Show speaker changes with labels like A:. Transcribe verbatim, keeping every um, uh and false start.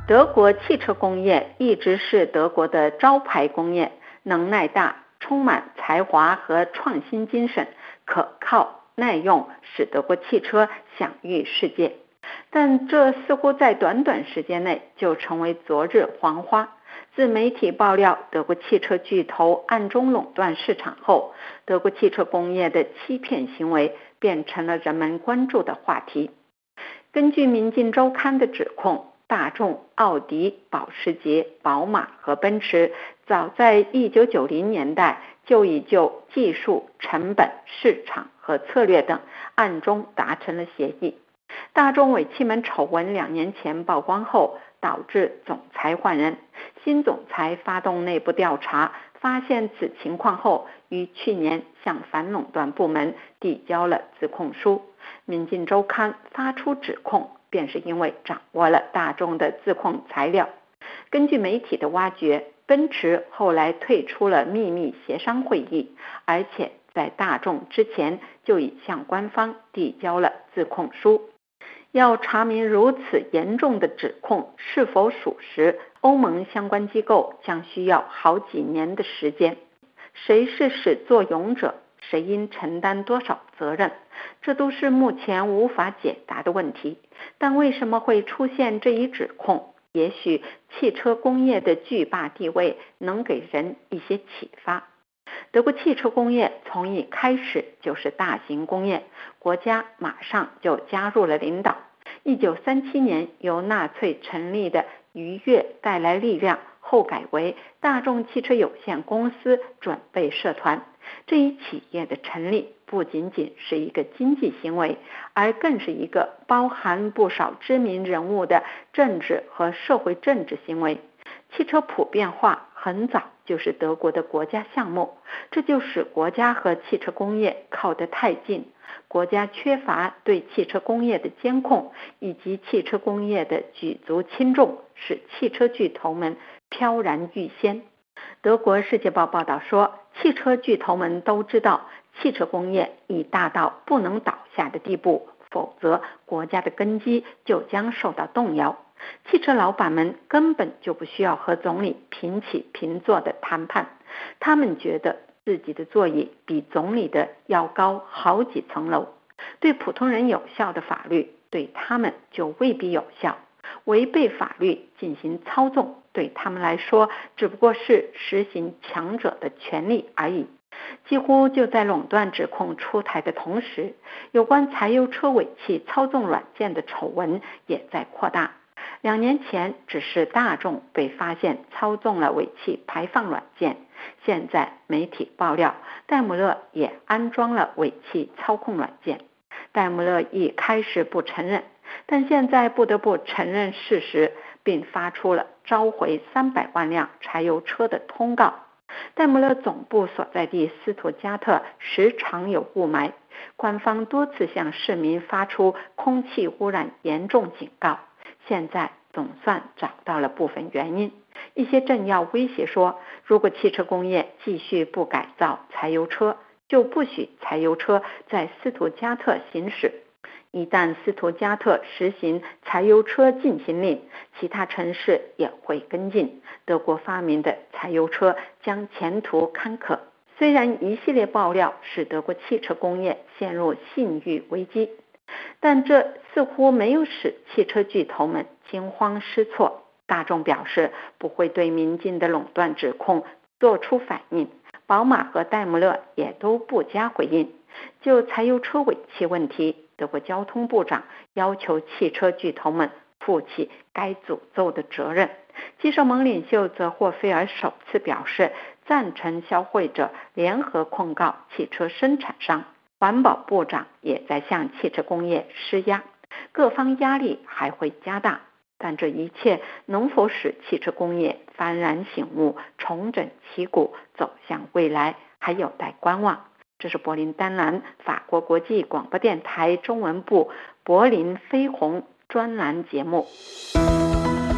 A: 德国汽车工业一直是德国的招牌工业，能耐大，充满才华和创新精神，可靠耐用，使德国汽车享誉世界。但这似乎在短短时间内就成为昨日黄花。自媒体爆料德国汽车巨头暗中垄断市场后，德国汽车工业的欺骗行为变成了人们关注的话题。根据《民进周刊》的指控，大众、奥迪、保时捷、宝马和奔驰早在一九九零年代就已就技术、成本、市场和策略等暗中达成了协议。大众尾气门丑闻两年前曝光后，导致总裁换人，新总裁发动内部调查，发现此情况后，于去年向反垄断部门递交了自控书。民进周刊发出指控，便是因为掌握了大众的自控材料。根据媒体的挖掘，奔驰后来退出了秘密协商会议，而且在大众之前就已向官方递交了自控书。要查明如此严重的指控是否属实，欧盟相关机构将需要好几年的时间。谁是始作俑者？谁应承担多少责任？这都是目前无法解答的问题。但为什么会出现这一指控？也许汽车工业的巨霸地位能给人一些启发。德国汽车工业从一开始就是大型工业，国家马上就加入了领导。一九三七年由纳粹成立的愉悦带来力量，后改为大众汽车有限公司准备社团。这一企业的成立不仅仅是一个经济行为，而更是一个包含不少知名人物的政治和社会政治行为。汽车普遍化很早就是德国的国家项目，这就使国家和汽车工业靠得太近，国家缺乏对汽车工业的监控，以及汽车工业的举足轻重，使汽车巨头们飘然欲仙。德国世界报报道说，汽车巨头们都知道汽车工业已大到不能倒下的地步，否则国家的根基就将受到动摇。汽车老板们根本就不需要和总理平起平坐的谈判，他们觉得自己的座椅比总理的要高好几层楼。对普通人有效的法律，对他们就未必有效。违背法律进行操纵，对他们来说只不过是实行强者的权利而已。几乎就在垄断指控出台的同时，有关柴油车尾气操纵软件的丑闻也在扩大。两年前只是大众被发现操纵了尾气排放软件，现在媒体爆料戴姆勒也安装了尾气操控软件。戴姆勒一开始不承认，但现在不得不承认事实，并发出了召回三百万辆柴油车的通告。戴姆勒总部所在地斯图加特时常有雾霾，官方多次向市民发出空气污染严重警告，现在总算找到了部分原因。一些政要威胁说，如果汽车工业继续不改造柴油车，就不许柴油车在斯图加特行驶。一旦斯图加特实行柴油车禁行令，其他城市也会跟进。德国发明的柴油车将前途坎坷。虽然一系列爆料使德国汽车工业陷入信誉危机，但这似乎没有使汽车巨头们惊慌失措。大众表示不会对民进的垄断指控做出反应，宝马和戴姆勒也都不加回应。就柴油车尾气问题，德国交通部长要求汽车巨头们负起该诅咒的责任。基社盟领袖泽霍菲尔首次表示赞成消费者联合控告汽车生产商。环保部长也在向汽车工业施压，各方压力还会加大。但这一切能否使汽车工业幡然醒悟，重整旗鼓，走向未来，还有待观望。这是柏林丹兰法国国际广播电台中文部柏林飞鸿专栏节目。